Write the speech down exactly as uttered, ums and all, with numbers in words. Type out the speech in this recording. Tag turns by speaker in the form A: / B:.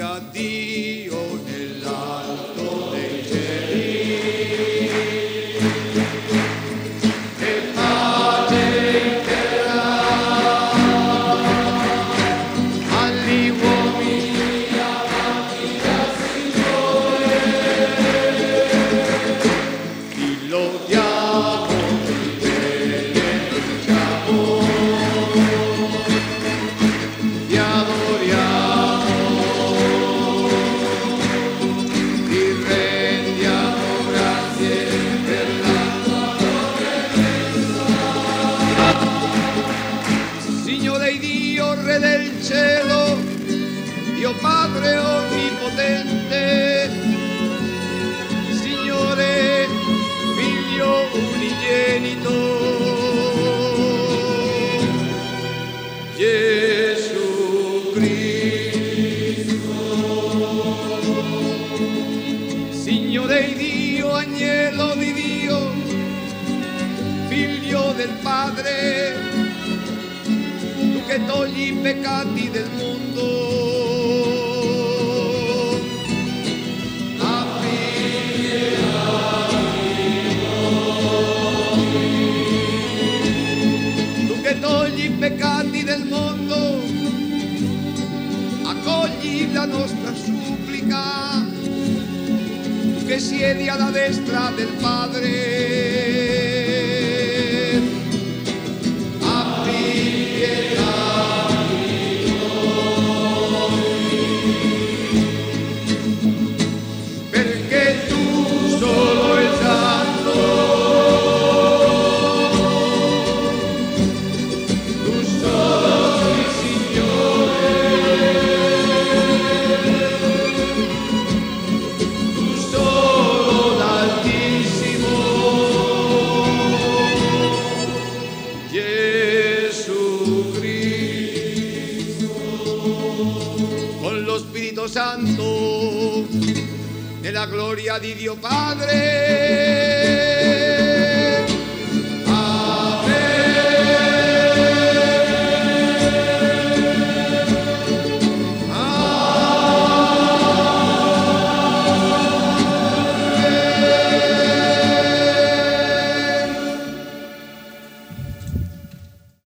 A: gloria a Dio nell'alto dei cieli. E pace in terra agli uomini amanti dal Signore. Ti lodiamo, ti benediciamo, ti adoriamo, ti rendiamo grazie per la tua presenza. Signore Dio, Re del cielo, Dio Padre onnipotente, Signore Figlio unigenito, Gesù Cristo. Signore Dio, Agnello di Dio, Figlio del Padre, tu che togli i peccati del mondo, abbi pietà di noi. Tu che togli i peccati del mondo, accogli la nostra supplica. Tu che siedi alla destra del Padre, abbi pietà di noi, perché tu solo il Santo, tu solo il Signore, tu solo l'Altissimo, Gesù Cristo. Con lo Spirito Santo, nella gloria di Dio Padre,